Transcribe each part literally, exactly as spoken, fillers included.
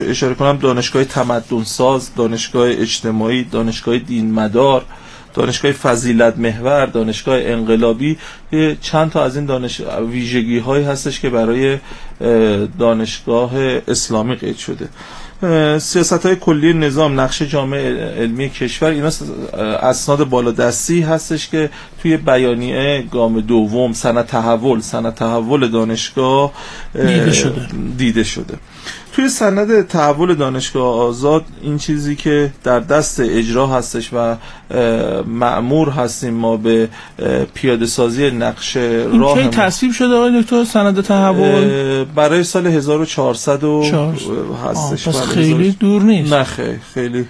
اشاره کنم دانشگاه تمدن ساز، دانشگاه اجتماعی، دانشگاه دین مدار، دانشگاه فضیلت محور، دانشگاه انقلابی، چند تا از این دانش ویژگی هایی هستش که برای دانشگاه اسلامی قید شده. سیاست های کلی نظام، نقشه جامعه علمی کشور، اینا اسناد بالادستی هستش که توی بیانیه گام دوم سند تحول سند تحول دانشگاه دیده شده دیده شده. توی سند تحول دانشگاه آزاد این چیزی که در دست اجرا هستش و مأمور هستیم ما به پیاده سازی نقشه راه. این کی تصویب شده آقای دکتر سند تحول؟ برای سال هزار و چهارصد هستش. پس خیلی دور نیست. نه خیلی خیلی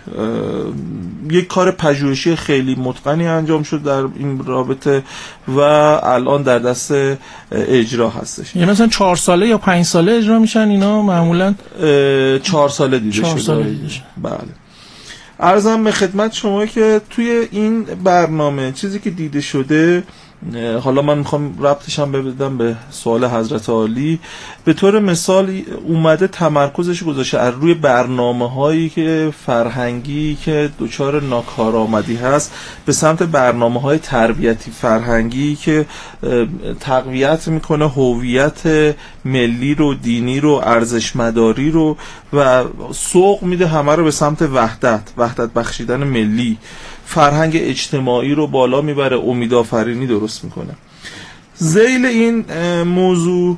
یک کار پژوهشی خیلی متقنی انجام شد در این رابطه و الان در دست اجرا هستش. یعنی مثلا چهار ساله یا پنج ساله اجرا میشن اینا معمولا؟ چهار ساله دیده چهار شده. ساله دیده شده. بله. عرضم به خدمت شما که توی این برنامه چیزی که دیده شده، حالا من میخوام ربطش هم بدم به سوال حضرت عالی، به طور مثال اومده تمرکزش گذاشته از روی برنامه هایی که فرهنگی که دچار ناکارآمدی هست به سمت برنامه های تربیتی فرهنگی که تقویت میکنه هویت ملی رو، دینی رو، ارزش مداری رو و سوق میده همه رو به سمت وحدت وحدت بخشیدن ملی، فرهنگ اجتماعی رو بالا میبره، امیدآفرینی درست میکنه. ذیل این موضوع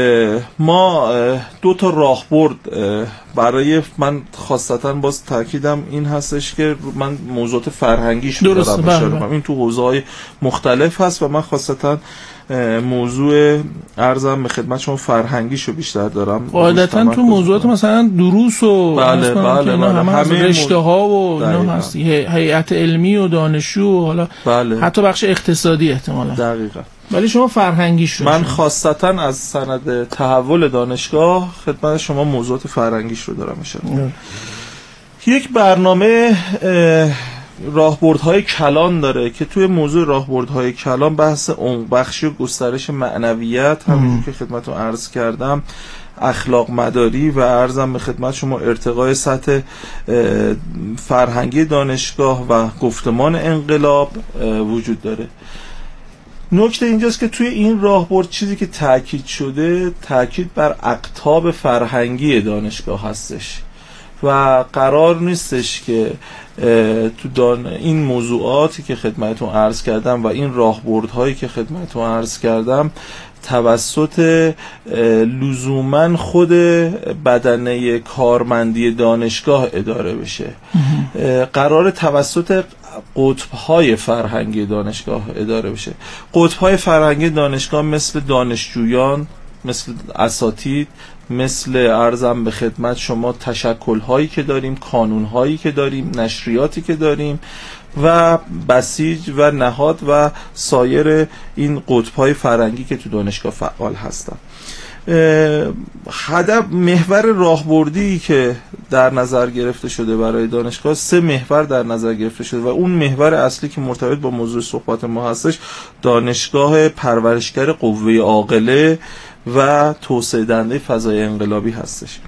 ما دو تا راهبرد برای من خاصتا باز تاکیدم این هستش که من موضوعات فرهنگیش رو دارم اشاره می‌کنم. این تو حوزه‌های مختلف هست و من خاصتا موضوع ارزم به خدمت شما فرهنگیشو بیشتر دارم. قاعدتا تو موضوعات مثلا دروس و بله بله اینا بله. همه, همه رشته ها و اینا هست، هیئت علمی و دانشجو، حالا بله. حتی بخش اقتصادی احتمالاً. دقیقاً. ولی شما فرهنگیش رو من خاصتا از سند تحول دانشگاه خدمت شما موضوعات فرهنگیش رو دارم اشاره. یک برنامه راهبردهای کلان داره که توی موضوع راهبردهای کلان بحث عمق بخشی و گسترش معنویت، همونجور که خدمتتون عرض کردم اخلاق مداری و عرضم به خدمت شما ارتقای سطح فرهنگی دانشگاه و گفتمان انقلاب وجود داره. نکته اینجاست که توی این راهبرد چیزی که تاکید شده تاکید بر اقطاب فرهنگی دانشگاه هستش و قرار نیستش که تو دان این موضوعاتی که خدمتتون عرض کردم و این راهبردهایی که خدمتتون عرض کردم توسط لزوماً خود بدنه کارمندی دانشگاه اداره بشه. قرار توسط قطب‌های فرهنگی دانشگاه اداره بشه. قطب‌های فرهنگی دانشگاه مثل دانشجویان، مثل اساتید، مثل عرضم به خدمت شما تشکل‌هایی که داریم، کانون‌هایی که داریم، نشریاتی که داریم و بسیج و نهاد و سایر این قطب‌های فرهنگی که تو دانشگاه فعال هستن. هدف محور راهبردی که در نظر گرفته شده برای دانشگاه سه محور در نظر گرفته شده و اون محور اصلی که مرتبط با موضوع صحبت ما هستش دانشگاه پرورشگر قوه عاقله و توسعه دهنده فضای انقلابی هستش.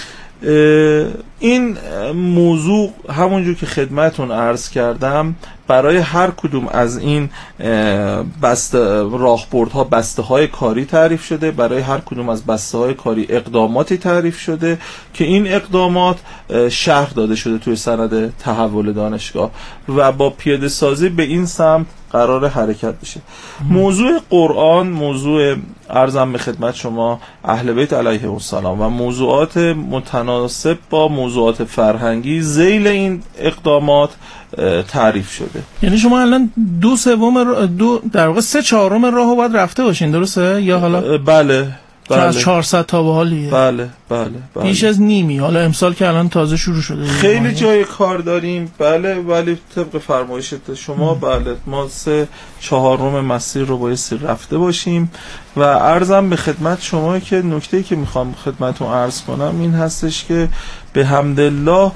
این موضوع همونجور که خدمتون عرض کردم برای هر کدوم از این بسته راهبردها بسته های کاری تعریف شده، برای هر کدوم از بسته های کاری اقداماتی تعریف شده که این اقدامات شرح داده شده توی سند تحول دانشگاه و با پیاده سازی به این سمت قرار حرکت بشه. موضوع قرآن، موضوع عرضم به خدمت شما اهل بیت علیهم السلام و موضوعات متناسب با موضوعات فرهنگی ذیل این اقدامات تعریف شده. یعنی شما الان دو سوم دو در واقع سه چهارم راهو باید رفته باشین، درسته؟ یا حالا بله بله از چهارصد تا به حالیه. بله بله بله بیش از نیمی. حالا امسال که الان تازه شروع شده خیلی جای کار داریم. بله ولی طبق فرمایشت شما ام. بله ما سه چهارم مسیر رو بایستی رفته باشیم و عرضم به خدمت شما که نکته‌ای که میخوام خدمتتون عرض کنم این هستش که به حمدالله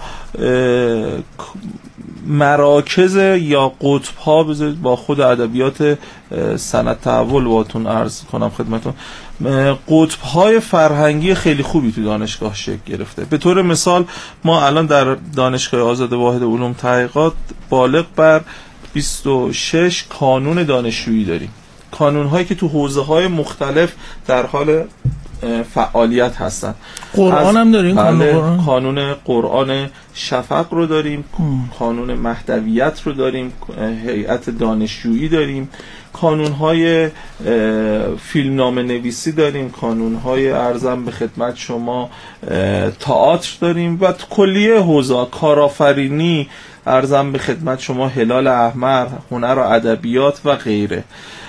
مراکز یا قطب ها، بذارید با خود ادبیات سند تحول باتون عرض کنم خدمتون، قطب های فرهنگی خیلی خوبی تو دانشگاه شکل گرفته. به طور مثال ما الان در دانشگاه آزاد واحد علوم تحقیقات بالغ بر بیست و شش کانون دانشجویی داریم، کانون هایی که تو حوزه های مختلف در حال فعالیت هستن. قرآن هم داریم، بله، قرآن. کانون قرآن شفق رو داریم، ام. کانون مهدویت رو داریم، هیئت دانشجویی داریم، کانون های فیلمنامه نویسی داریم، کانون های ارزم به خدمت شما تئاتر داریم و کلیه حوزه کارآفرینی، ارزم به خدمت شما هلال احمر، هنر و ادبیات و غیره.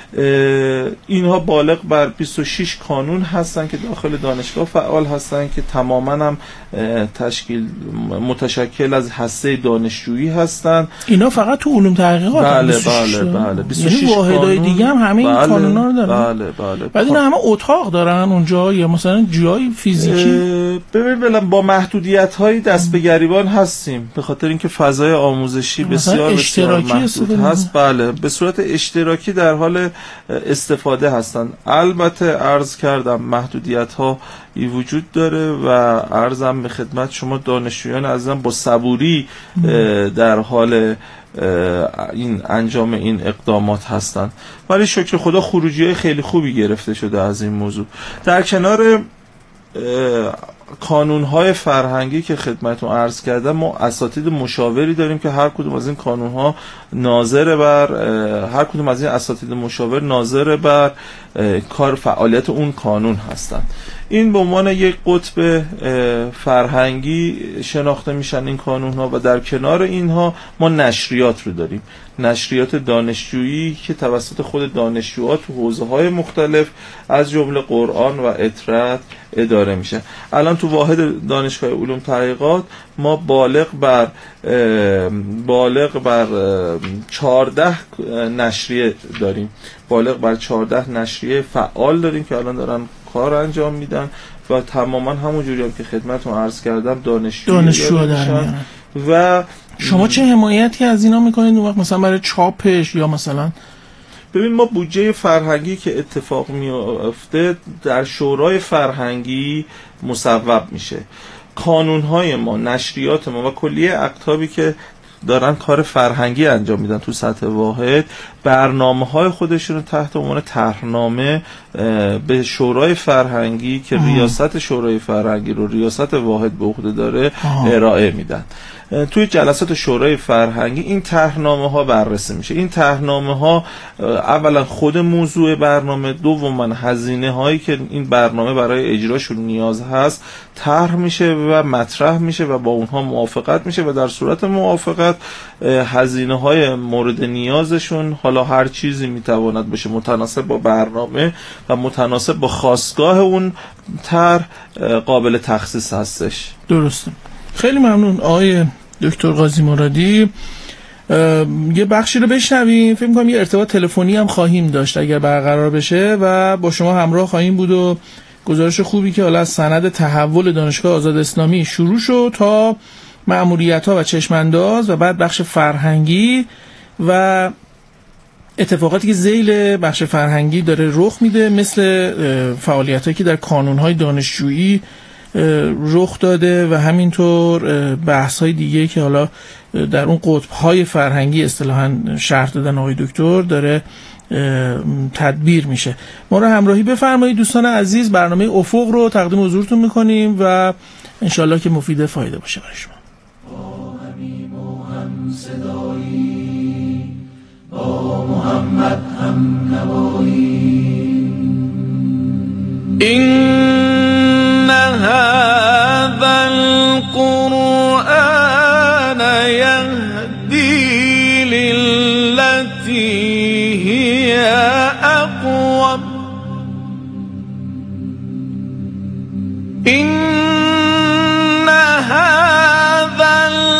اینها بالغ بر بیست و شش کانون هستن که داخل دانشگاه فعال هستن که تماما هم تشکیل متشکل از هسته دانشجویی هستن. اینا فقط تو علوم تحقیقات بله بله بله بیست و شش یعنی واحدهای دیگه هم همه این بله کانونا رو دارن. بله بله. بعد اینا همه اتاق دارن اونجا یا مثلا جای فیزیکی؟ ببین بله با محدودیت‌های دست به گریبان هستیم به خاطر اینکه فضای آموزشی بسیار بسیار محدود هست. بله به صورت اشتراکی در حال استفاده هستن. البته عرض کردم محدودیت ها ای وجود داره و عرضم به خدمت شما دانشجویان عزیزم با صبوری در حال این انجام این اقدامات هستن، ولی شکر خدا خروجی خیلی خوبی گرفته شده از این موضوع. در کنار کانون‌های فرهنگی که خدمتتون عرض کردم، ما اساتید مشاوری داریم که هر کدوم از این کانون‌ها ناظر بر هر کدوم از این اساتید مشاور ناظر بر کار فعالیت اون کانون هستند. این به عنوان یک قطب فرهنگی شناخته میشن این کانون‌ها و در کنار اینها ما نشریات رو داریم، نشریات دانشجویی که توسط خود دانشجوها تو حوزه‌های مختلف از جمله قرآن و اطرت اداره میشه. الان تو واحد دانشگاه علوم تحقیقات ما بالغ بر بالغ بر چهارده نشریه داریم، بالغ بر چهارده نشریه فعال داریم که الان دارن کار انجام میدن و تماما همون جوری هم که خدمتتون عرض کردم دانشجو دانشجو دارن. و شما چه حمایتی از اینا میکنید اون وقت مثلا برای چاپش یا مثلا؟ ببین ما بودجه فرهنگی که اتفاق میفته در شورای فرهنگی مصوب میشه. کانونهای ما، نشریات ما و کلیه اقطابی که دارن کار فرهنگی انجام میدن تو سطح واحد، برنامه‌های خودشون رو تحت عنوان طرحنامه به شورای فرهنگی که آه. ریاست شورای فرهنگی رو ریاست واحد به عهده داره آه. ارائه میدن. توی جلسات شورای فرهنگی این طرحنامه ها بررسی میشه. این طرحنامه ها اولا خود موضوع برنامه، دوما هزینه هایی که این برنامه برای اجراشون نیاز هست طرح میشه و مطرح میشه و با اونها موافقت میشه و در صورت موافقت هزینه های مورد نیازشون، حالا هر چیزی میتواند باشه متناسب با برنامه و متناسب با خواستگاه اون طرح، قابل تخصیص هستش. درسته. خیلی ممنون آقای دکتر قاضی مرادی. یه بخشی رو بشنویم، فکر می‌کنم یه ارتباط تلفنی هم خواهیم داشت اگر برقرار بشه و با شما همراه خواهیم بود و گزارش خوبی که حالا از سند تحول دانشگاه آزاد اسلامی شروع شد تا مأموریت‌ها و چشم‌انداز و بعد بخش فرهنگی و اتفاقاتی که ذیل بخش فرهنگی داره رخ میده، مثل فعالیتایی که در کانون‌های دانشجویی رخ داده و همینطور بحث‌های دیگه که حالا در اون قطب‌های فرهنگی اصطلاحاً شرح دادن آقای دکتر داره تدبیر میشه. ما رو همراهی بفرمایید دوستان عزیز. برنامه افق رو تقدیم حضورتون میکنیم و انشالله که مفید فایده باشه برای شما. با همیم و هم صدایی، با محمد هم نوایی. إن هذا القرآن يهدي للتي هي أقوم. إن هذا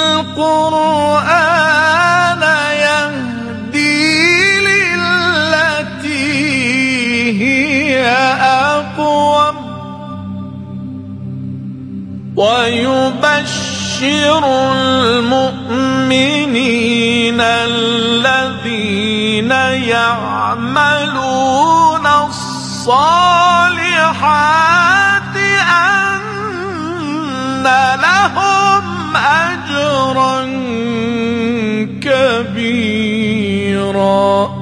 القرآن يهدي للتي هي أقوم ويبشر وبشر المؤمنين الذين يعملون الصالحات أن لهم أجرا كبيرا.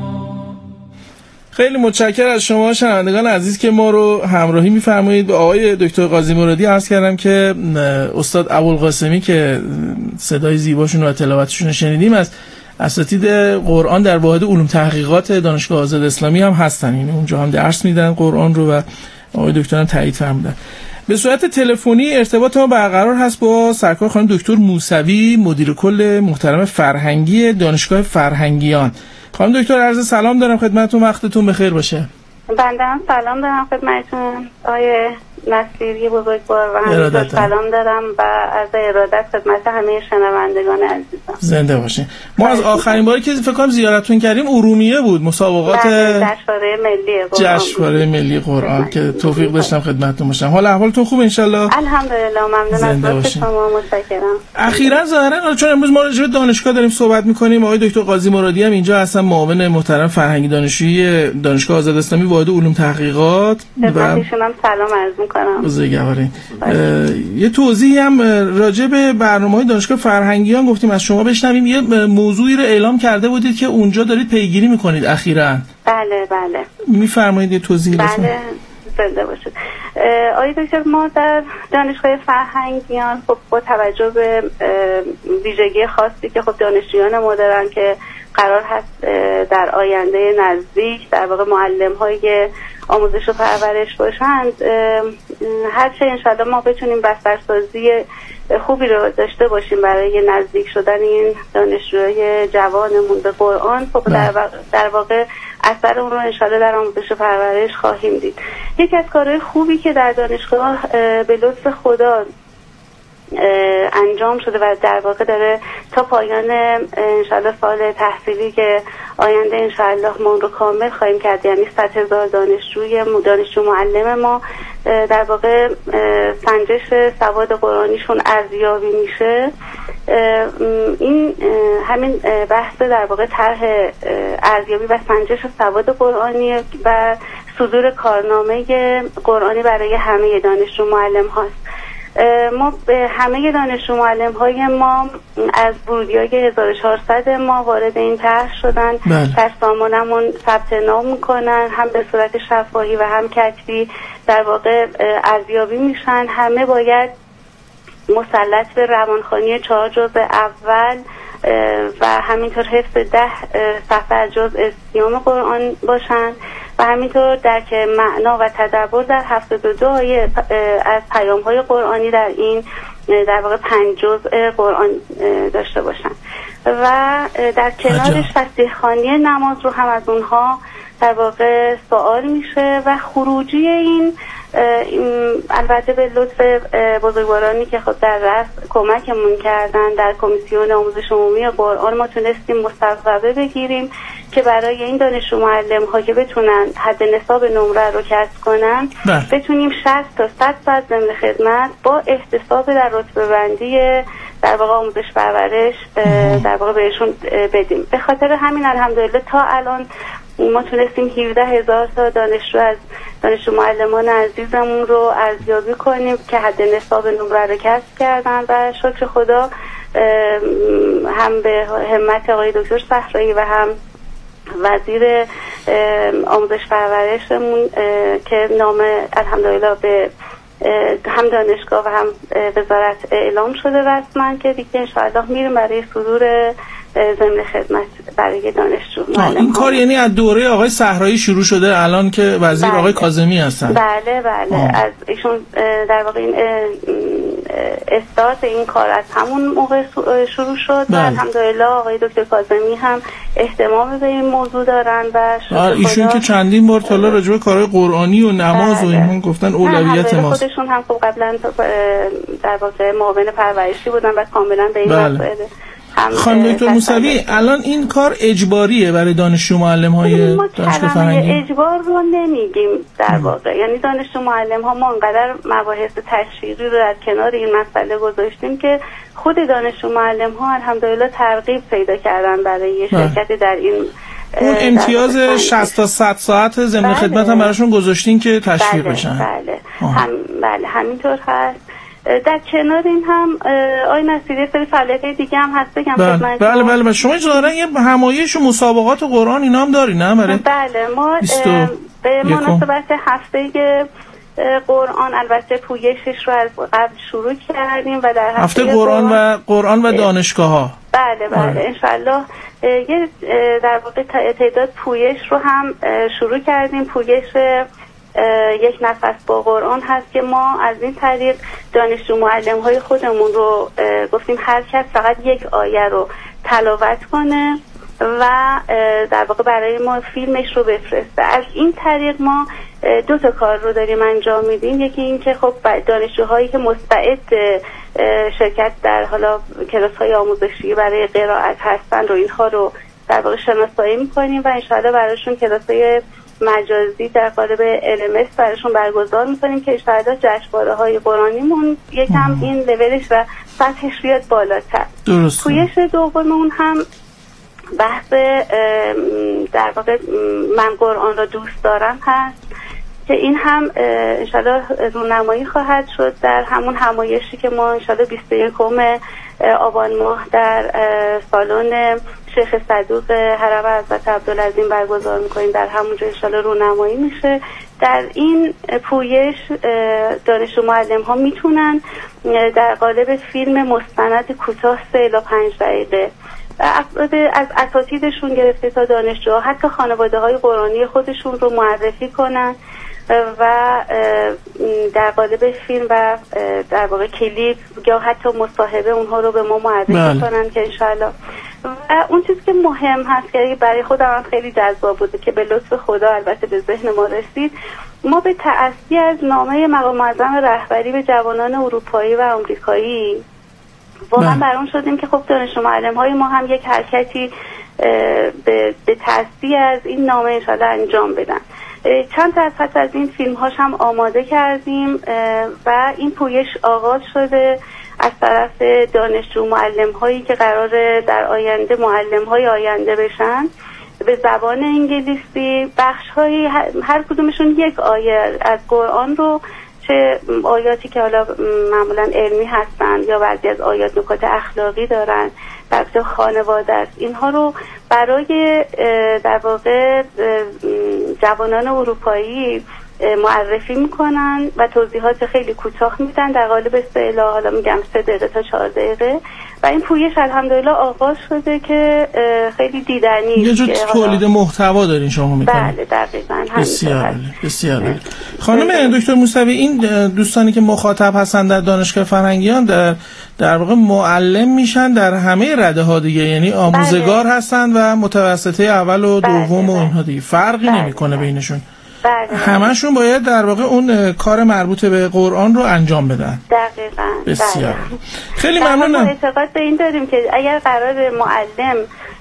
خیلی متشکرم از شما شنوندگان عزیز که ما رو همراهی می‌فرمایید. به آقای دکتر قاضی مرادی عرض کردم که استاد ابوالقاسمی که صدای زیباشون و تلاوتشون رو شنیدیم از اساتید قرآن در واحد علوم تحقیقات دانشگاه آزاد اسلامی هم هستن، یعنی اونجا هم درس میدن قرآن رو و آقای دکتر هم تایید فرمودن. به صورت تلفنی ارتباط ما برقرار هست با سرکار خانم دکتر موسوی، مدیر کل محترم فرهنگی دانشگاه فرهنگیان. خانم دکتر عرض سلام دارم خدمتتون، وقتتون بخیر باشه. بنده هم سلام دارم خدمتتون آقای نصیری بزرگوار و همینطور سلام دارم و عرض ارادت خدمت همه شنوندگان عزیزم. زنده باشین. ما از آخرین باری که فکر کنم زیارتتون کردیم ارومیه بود، مسابقات جشنواره ملی قرآن جشنواره ملی قرآن که توفیق داشتم خدمتتون باشم. حال احوالتون خوب ان شاء الله؟ الحمدلله، ممنون از لطف شما، متشکرم. اخیراً ظاهرا چون امروز ما راجع به دانشگاه داریم صحبت می‌کنیم، آقای دکتر قاضی مرادی هم اینجا هستن، معاون محترم فرهنگی دانشجویی دانشگاه آزاد اسلامی واحد علوم تحقیقات و خدمتشون هم سلام عرض می‌کنم. بزرگوارین. یه توضیحی هم راجع به برنامه‌های دانشگاه فرهنگیان گفتیم از شما بشنویم. یه موضوعی رو اعلام کرده بودید که اونجا دارید پیگیری می‌کنید اخیراً. بله بله. می‌فرمایید یه توضیحی بله. زنده باشید. آقای دکتر، ما در دانشگاه فرهنگیان خب با توجه به ویژگی خاصی که خب دانشجویان ما دارن که قرار هست در آینده نزدیک در واقع معلم‌های آموزش و پرورش باشند، هرچه انشاءالله ما بتونیم بسترسازی خوبی رو داشته باشیم برای نزدیک شدن این دانشجوی جوانمون به قرآن، خب در واقع, در واقع اثر اون رو انشاءالله در آموزش و پرورش خواهیم دید. یکی از کارهای خوبی که در دانشگاه به لطف خدا انجام شده و در واقع داره تا پایان انشاءالله سال تحصیلی که آینده انشاءالله ما اون رو کامل خواهیم کرد، یعنی صد هزار دانشجوی دانشجو معلم ما در واقع سنجش سواد قرآنیشون ارزیابی میشه. این همین بحث در واقع طرح ارزیابی و سنجش سواد قرآنی و صدور کارنامه قرآنی برای همه دانشجو معلم هاست. ما به همه دانشجو معلم های ما از ورودیای هزار و چهارصد ما وارد این طرح شدن، در سامانمون ثبت نام میکنن، هم به صورت شفاهی و هم کتبی در واقع ارزیابی میشن. همه باید مسلط به روانخوانی چهار جزء اول و همینطور حفظ ده صفحه از جزء سیوم قرآن باشن و همینطور درک معنا و تدبر در هفتاد و دو آیه از پیام‌های قرآنی در این در واقع پنج جزء قرآن داشته باشن و در کنارش فصیح خوانی نماز رو هم از اونها در واقع سوال میشه و خروجی این البته به لطف بزرگوارانی که خود در رأس کمکمون کردن در کمیسیون آموزش عمومی قرآن ما تونستیم مصوبه بگیریم که برای این دانشجو معلم ها که بتونن حد نصاب نمره رو کسب کنن ده. بتونیم شصت تا صد ساعت ضمن خدمت با احتساب در رتبه بندی در واقع آموزش پرورش در واقع بهشون بدیم. به خاطر همین الحمدلله تا الان ما تونستیم هفده هزار تا دانشجو از دانشجو معلمان عزیزمون رو ارزیابی کنیم که حد نصاب نمره رو کسب کردن و شکر خدا هم به همت آقای دکتر صحرایی و هم وزیر آموزش پرورشمون که نام الحمدلله به هم دانشگاه و هم وزارت اعلام شده رسما که دیگه انشاءالله میریم برای صدور ضمن خدمت برای دانشجو. این کار یعنی از دوره آقای صحرایی شروع شده الان که وزیر بله. آقای کاظمی هستن؟ بله بله آه. از ایشون در واقع این استارت این کار از همون موقع شروع شد بله. و الحمدلله آقای دکتر کاظمی هم اهتمام به این موضوع دارن و ایشون که چندین بار تا حالا راجع به کارهای قرآنی و نماز بله. و اینها گفتن اولویت ماست. خودشون هم خب قبلا در واقع معاون پرورشی بودن و کاملا به این بله. مسائل خانم دکتر موسوی الان این کار اجباریه برای دانشجو معلم های دانشگاه فرهنگی؟ اجبار رو نمیگیم در واقع، یعنی دانشجو معلم ها ما انقدر مباحث تشویقی رو در کنار این مسئله گذاشتیم که خود دانشجو معلم ها الحمدلله ترغیب پیدا کردن برای شرکت در این اون امتیاز شصت تا صد ساعت ضمن بله. خدمت هم براشون گذاشتین که تشویق بله. بشن. بله هم بله همینطور هست. در کنار این هم آی نصیری سری فعالیت‌های دیگه هم هست بگم بله خدمتتون. بله بله بله شما ظاهرا یه همایش و مسابقات قرآن اینا هم داری نه برای بله ما به مناسبت هفته قرآن البته پویشش رو از قبل شروع کردیم و در هفته, هفته قرآن و قرآن و دانشگاه ها بله بله انشالله یه در واقع تعداد پویش رو هم شروع کردیم. پویش یک نفس با قرآن هست که ما از این طریق دانشجو معلم های خودمون رو گفتیم هر کس فقط یک آیه رو تلاوت کنه و در واقع برای ما فیلمش رو بفرسته. از این طریق ما دو تا کار رو داریم انجام میدیم. یکی این که خب دانشجوهایی که مستعد شرکت در حالا کلاس‌های آموزشی برای قرائت هستن رو اینها رو در واقع شناسایی میکنیم و انشاءالله براشون کلاس‌های مجازی در قالب ال ام اس براشون برگزار میکنیم که انشاءالله جشنواره‌های قرآنیمون یکم این لولش و سطحش بیاد بالاتر. درست. پویش دوم اون هم بحث در واقع من قرآن را دوست دارم هست که این هم انشاءالله رونمایی خواهد شد در همون همایشی که ما انشاءالله بیست و یکم آبان ماه در سالن شیخ صدوق حرم حضرت عبدالعظیم برگزار میکنیم. در همونجا انشاءالله رونمایی میشه. در این پویش دانشجو معلم ها میتونن در قالب فیلم مستند کوتاه سه الی پنج دقیقه افراد از اساتیدشون گرفته تا دانشجوها حتی خانواده های قرآنی خودشون رو معرفی کنن و در قالب فیلم و در واقع کلیپ یا حتی مصاحبه اونها رو به ما معرفی بله. کنن که انشاءالله. و اون چیزی که مهم هست که برای خودم هم خیلی جذاب بوده که به لطف خدا البته به ذهن ما رسید، ما به تأسی از نامه مقام معظم رهبری به جوانان اروپایی و آمریکایی واقعا برام شدیم که خب دانشجو معلم های ما هم یک حرکتی به, به تأسی از این نامه انشاءالله انجام بدن. چند تا از حتی از این فیلم هاش هم آماده کردیم و این پویش آغاز شده از طرف دانشجو معلم هایی که قراره در آینده معلم های آینده بشن به زبان انگلیسی. بخش هایی هر کدومشون یک آیه از قرآن رو، چه آیاتی که حالا معمولا علمی هستن یا بعضی از آیات نکات اخلاقی دارن در خانواده است، اینها رو برای در واقع جوانان اروپایی معرفی میکنن و توضیحات خیلی کوتاه میدن در قالب سه الی حالا میگم سه دقیقه تا چهار دقیقه و این پویش الحمدلله آغاز شده که خیلی دیدنی یه جور تولید محتوا دارین شما میکنین. بله دقیقاً بسیار بسیار خانم دکتر موسوی، این دوستانی که مخاطب هستن در دانشگاه فرهنگیان در در واقع معلم میشن در همه رده ها دیگه، یعنی آموزگار بله. هستن و متوسطه اول و دوم بله. و اونها دیگه فرقی بله. نمیکنه بینشون. بله. همشون باید در واقع اون کار مربوط به قرآن رو انجام بدن. دقیقاً. بسیار. بله. خیلی ممنونم. ما اعتقاد به این داریم که اگر قرار معلم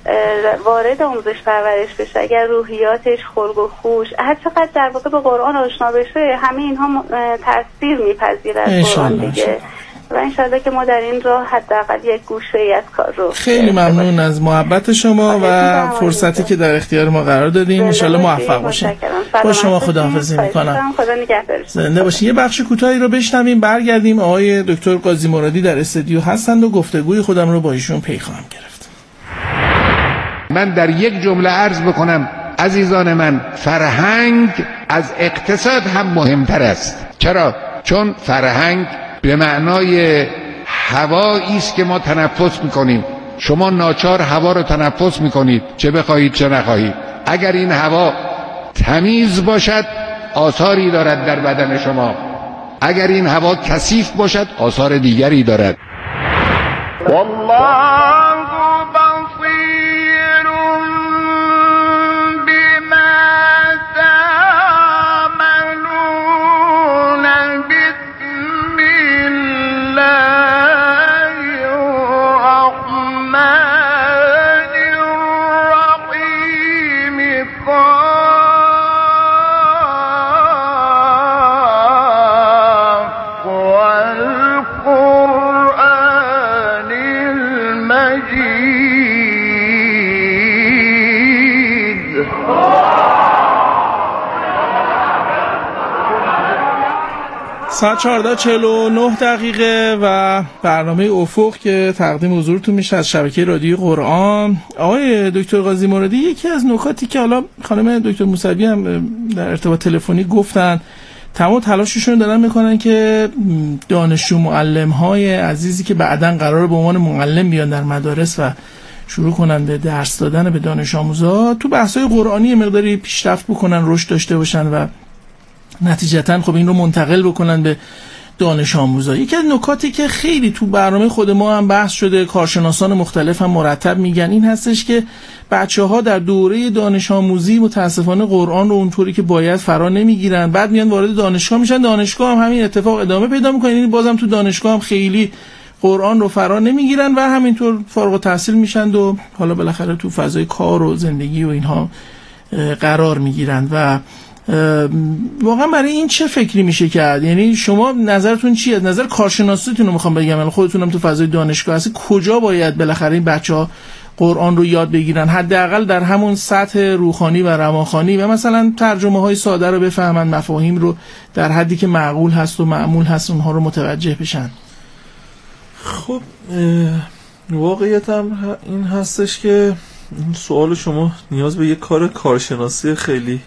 وارد آموزش پرورش بشه، اگر روحیاتش خلق و خوش هر چقدر در واقع به قرآن آشنا بشه، همه اینها تاثیر میپذیره از قرآن دیگه. و انشاءالله که ما در این راه حداقل یک گوشه ای از کار رو. خیلی ممنون از محبت شما و فرصتی که در اختیار ما قرار دادین. انشاءالله موفق باشین. با شما خداحافظی میکنم. خدا نگهدارتون. زنده باشین. یه بخش کوتاهی رو بشنویم، برگردیم. آقای دکتر قاضی مرادی در استودیو هستند و گفتگوی خودم رو با ایشون پی خواهم گرفت. من در یک جمله عرض بکنم عزیزان من، فرهنگ از اقتصاد هم مهمتر است. چرا؟ چون فرهنگ به معنای هوایی است که ما تنفس میکنیم. شما ناچار هوا رو تنفس میکنید، چه بخواهید چه نخواهید. اگر این هوا تمیز باشد آثاری دارد در بدن شما، اگر این هوا کثیف باشد آثار دیگری دارد. والله والقرآن ساعت چهارده و چهل و نه دقیقه و برنامه افق که تقدیم حضورتون میشه از شبکه رادیو قرآن. آقای دکتر قاضی مرادی، یکی از نکاتی که حالا خانم دکتر موسوی هم در ارتباط تلفنی گفتن، تمام تلاششون دارن میکنن که دانشجو معلم های عزیزی که بعداً قراره به عنوان معلم بیان در مدارس و شروع کنن به درس دادن به دانش آموزا، تو بحث‌های قرآنی مقداری پیشرفت بکنن، رشد داشته باشن و نتیجتاً خب این رو منتقل بکنن به دانش آموزا. یکی از نکاتی که خیلی تو برنامه خود ما هم بحث شده، کارشناسان مختلف هم مرتب میگن، این هستش که بچه‌ها در دوره دانش آموزی متاسفانه قرآن رو اونطوری که باید فرا نمیگیرن، بعد میان وارد دانشگاه میشن، دانشگاه هم همین اتفاق ادامه پیدا میکنه، یعنی بازم تو دانشگاه هم خیلی قرآن رو فرا نمیگیرن و همینطور فارغ التحصیل میشن و حالا بالاخره تو فضای کار و زندگی و اینها قرار میگیرن. و واقعا برای این چه فکری میشه کرد؟ یعنی شما نظرتون چیه؟ از نظر کارشناسیتون رو میخوام بگم، خودتونم تو فضای دانشگاه هستی، کجا باید بالاخره این بچه‌ها قرآن رو یاد بگیرن، حداقل در همون سطح روحانی و روانخوانی، و مثلا ترجمه های ساده رو بفهمن، مفاهیم رو در حدی که معقول هست و معمول هست اونها رو متوجه بشن؟ خب واقعیت هم این هستش که این سوال شما نیاز به یک کار کارشناسی خیلی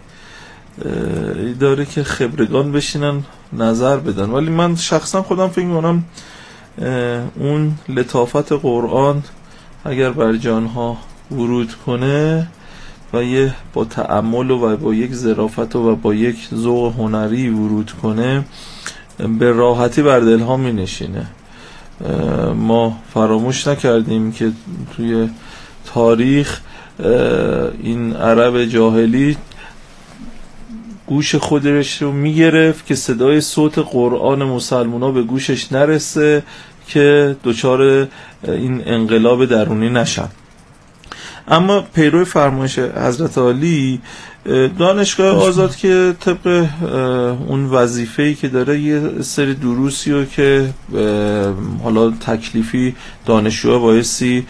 داره که خبرگان بشینن نظر بدن، ولی من شخصا خودم فکر می‌کنم اون لطافت قرآن اگر بر جانها ورود کنه و یه با تأمل و با یک ظرافت و با یک ذوق هنری ورود کنه، به راحتی بر دلها می نشینه. ما فراموش نکردیم که توی تاریخ این عرب جاهلی گوش خودش رو میگرفت که صدای صوت قرآن مسلمونا به گوشش نرسه که دچار این انقلاب درونی نشن. اما پیرو فرمایش حضرت عالی، دانشگاه آزاد که طبق اون وظیفه‌ای که داره یه سری دروسی رو که حالا تکلیفی دانشجوها بایستی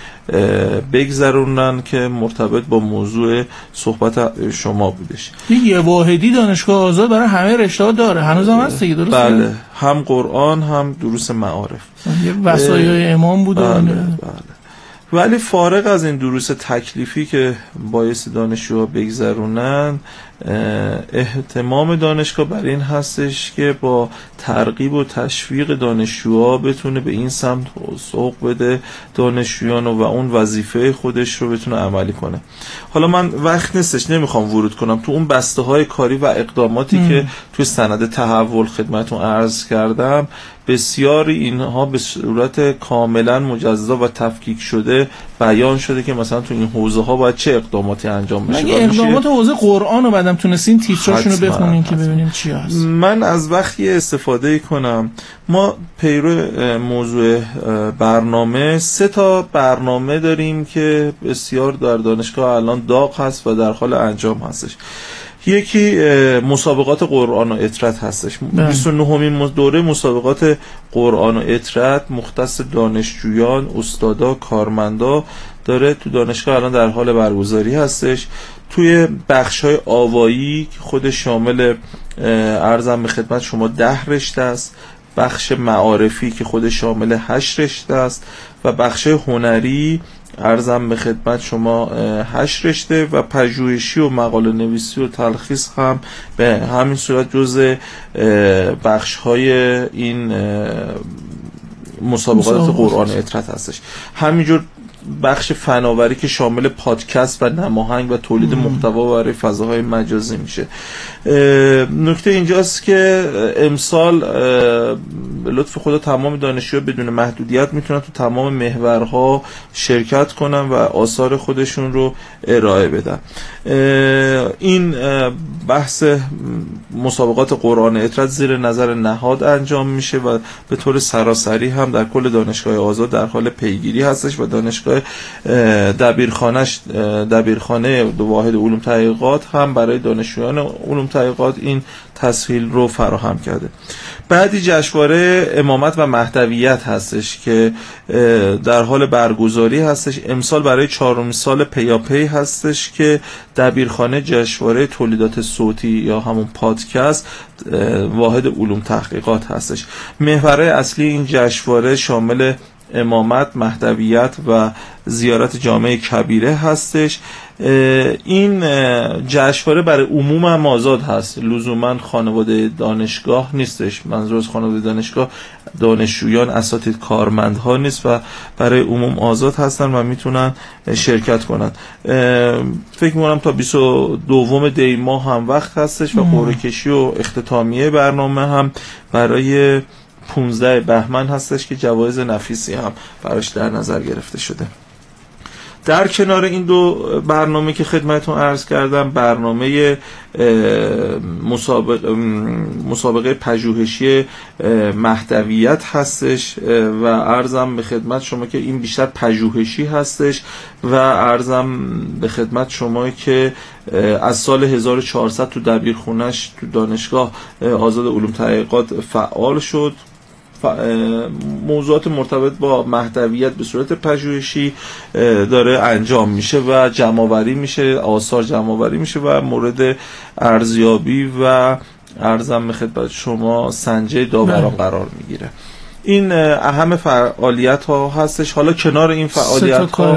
بگذرونن که مرتبط با موضوع صحبت شما بودش. یه واحدی دانشگاه آزاد برای همه رشته‌ها داره، هنوز هم هست دیگه، درسته؟ بله، هم قرآن هم دروس معارف. یه وصایای امام بود. بله بله. ولی فارغ از این دروس تکلیفی که بایستی دانشجوها بگذرونن، اهتمام دانشگاه بر این هستش که با ترغیب و تشویق دانشجوها بتونه به این سمت سوق بده دانشجویان و اون وظیفه خودش رو بتونه عملی کنه. حالا من وقت نیستش، نمیخوام ورود کنم تو اون بسته های کاری و اقداماتی م. که توی سند تحول خدمتون عرض کردم. بسیاری اینها به صورت کاملا مجزا و تفکیک شده بیان شده که مثلا تو این حوزه ها باید چه اقداماتی انجام بشه. مگه اقدامات حوزه قرآن رو بعدم تونستین تیتراشون رو بخونین که ببینیم چی هست؟ من از وقتی استفاده کنم، ما پیرو موضوع برنامه سه تا برنامه داریم که بسیار در دانشگاه الان داغ هست و در حال انجام هستش. یکی مسابقات قرآن و اطرت هستش. بیست و نهمین دوره مسابقات قرآن و اطرت مختص دانشجویان، استادا، کارمندا داره تو دانشگاه الان در حال برگزاری هستش. توی بخش‌های آوایی که خود شامل عرضم به خدمت شما ده رشته است، بخش معارفی که خود شامل هشت رشته است و بخش هنری عرضم به خدمت شما هشت رشته و پژوهشی و مقاله نویسی و تلخیص هم به همین صورت جزء بخش‌های این مسابقات قرآن اطرت هستش. همینجور بخش فناوری که شامل پادکست و نماهنگ و تولید محتوا برای فضاهای مجازی میشه. نکته اینجاست که امسال به لطف خدا تمام دانشجوها بدون محدودیت میتونن تو تمام محورها شرکت کنن و آثار خودشون رو ارائه بدن. این بحث مسابقات قرآن اطرت زیر نظر نهاد انجام میشه و به طور سراسری هم در کل دانشگاه آزاد در حال پیگیری هستش و دانشگاه دبیرخانه‌اش دبیرخانه واحد علوم تحقیقات هم برای دانشجویان علوم تحقیقات این تسهیل رو فراهم کرده. بعدی جشنواره امامت و مهدویت هستش که در حال برگزاری هستش. امسال برای چهارمین سال پیاپی هستش که دبیرخانه جشنواره تولیدات صوتی یا همون پادکست واحد علوم تحقیقات هستش. محورهای اصلی این جشنواره شامل امامت، مهدویت و زیارت جامع کبیره هستش. این جشنواره برای عموم هم آزاد هست، لزوما خانواده دانشگاه نیستش. منظور از خانواده دانشگاه دانشجویان، اساتید، کارمندها نیست و برای عموم آزاد هستن و میتونن شرکت کنن. فکر میکنم تا بیست و دوم دی ماه هم وقت هستش و قرعه کشی و اختتامیه برنامه هم برای پانزده بهمن هستش که جوایز نفیسی هم براش در نظر گرفته شده. در کنار این دو برنامه که خدمتتون عرض کردم، برنامه مسابقه, مسابقه پژوهشی مهدویت هستش و عرضم به خدمت شما که این بیشتر پژوهشی هستش و عرضم به خدمت شما که از سال هزار و چهارصد تو دبیرخونه‌اش تو دانشگاه آزاد علوم تحقیقات فعال شد. موضوعات مرتبط با مهدویت به صورت پژوهشی داره انجام میشه و جمع‌آوری میشه، آثار جمع‌آوری میشه و مورد ارزیابی و عرضم به خدمت شما سنجه داوران قرار میگیره. این اهم فعالیت ها هستش. حالا کنار این فعالیت ها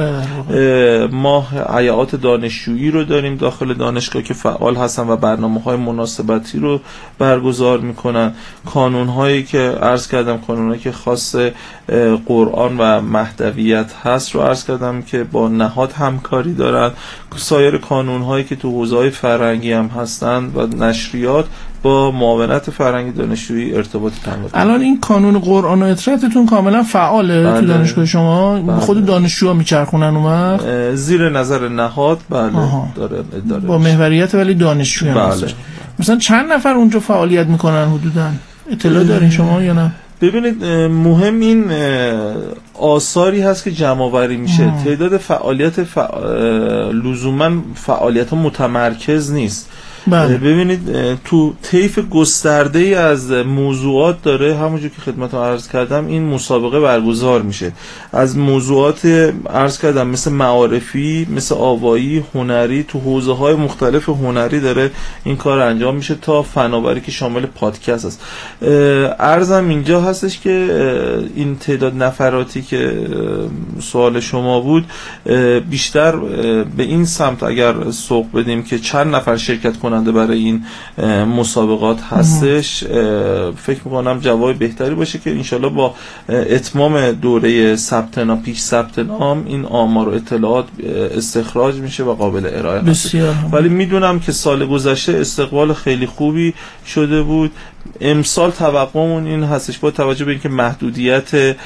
ما هیئات دانشجویی رو داریم داخل دانشگاه که فعال هستن و برنامه های مناسبتی رو برگزار میکنن. کانون هایی که عرض کردم، کانون هایی که خاص قرآن و مهدویت هست رو عرض کردم که با نهاد همکاری دارن. سایر کانون هایی که تو حوزه های فرهنگی هم هستن و نشریات با معاونت فرهنگی دانشجویی ارتباط تنظیم. الان این کانون قرآن و اطرتتون کاملا فعاله؟ بله. تو دانشگاه شما بله. خود دانشجوها میچرخونن اون وقت زیر نظر نهاد بله آها. داره اداره با محوریت ولی دانشجو هم بله. مثلا چند نفر اونجا فعالیت میکنن حدوداً؟ اطلاع دارین شما یا نه؟ ببینید مهم این آثاری هست که جمع آوری میشه. تعداد فعالیت فع... لزوما فعالیت ها متمرکز نیست. بله. ببینید تو طیف گسترده ای از موضوعات داره، همونجور که خدمتتون عرض کردم این مسابقه برگزار میشه. از موضوعات عرض کردم مثل معارفی، مثل آوایی، هنری، تو حوزه های مختلف هنری داره این کار انجام میشه تا فناوری که شامل پادکست است. عرضم اینجا هستش که این تعداد نفراتی که سوال شما بود بیشتر به این سمت اگر سوق بدیم که چند نفر شرکت کنن برای این مسابقات هستش، فکر میکنم جواب بهتری باشه که انشالله با اتمام دوره ثبت نام، پیش ثبت نام، این آمار و اطلاعات استخراج میشه و قابل ارائه هست. ولی میدونم که سال گذشته استقبال خیلی خوبی شده بود. امسال توقعمون این هستش با توجه به اینکه محدودیت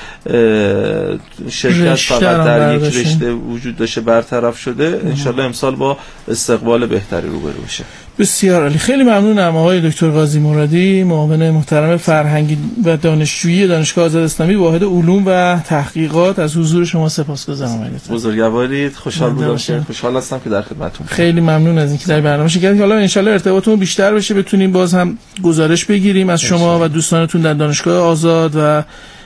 شرکت فقط در یک رشته وجود داشته برطرف شده، انشالله امسال با استقبال بهتری روبرو بشه. بسیار عالی. خیلی ممنونم آقای دکتر قاضی مرادی، معاون محترم فرهنگی و دانشجویی دانشگاه آزاد اسلامی واحد علوم و تحقیقات از حضور شما سپاسگزارم. بزرگوارید، خوشحال بودم، خوشحال هستم که در خدمتتون. خیلی ممنون از اینکه در برنامه شرکت کردید. حالا ان شاء الله ارتباطمون بیشتر بشه، بتونیم باز هم گزارش بگیریم از شما و دوستانتون در دانشگاه آزاد و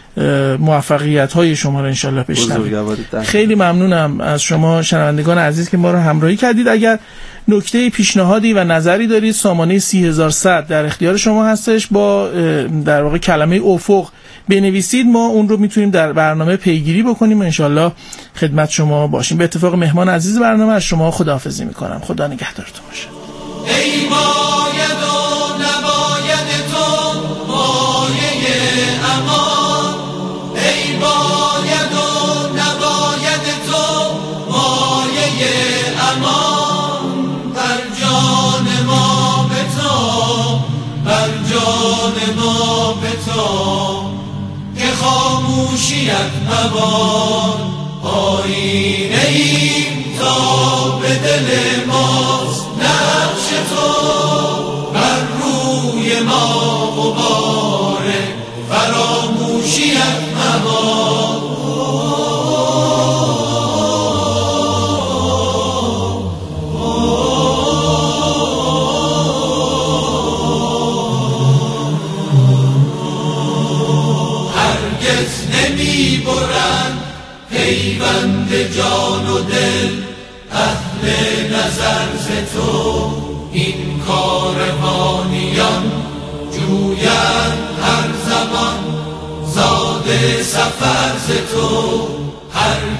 موفقیت های شما رو انشالله بشنویم. خیلی ممنونم از شما شنوندگان عزیز که ما رو همراهی کردید. اگر نکته پیشنهادی و نظری دارید سامانه سی هزار و صد در اختیار شما هستش، با در واقع کلمه افق بنویسید، ما اون رو میتونیم در برنامه پیگیری بکنیم و انشالله خدمت شما باشیم. به اتفاق مهمان عزیز برنامه از شما خداحافظی میکنم. خدا نگهدارتون باشه. ای باید و نباید تو مایه امان، ای باید و نباید تو مایه امان، بر جان ما به تو، بر جان ما به تو، که خاموشیت مباد آینه ایم تا به دل ماست نقش تو، بر روی ما غبار فراموشیت مباد. پیوند جان و دل اهل نظر ز تو، این کاروانیان جویند هر زمان زاد سفر ز تو. هر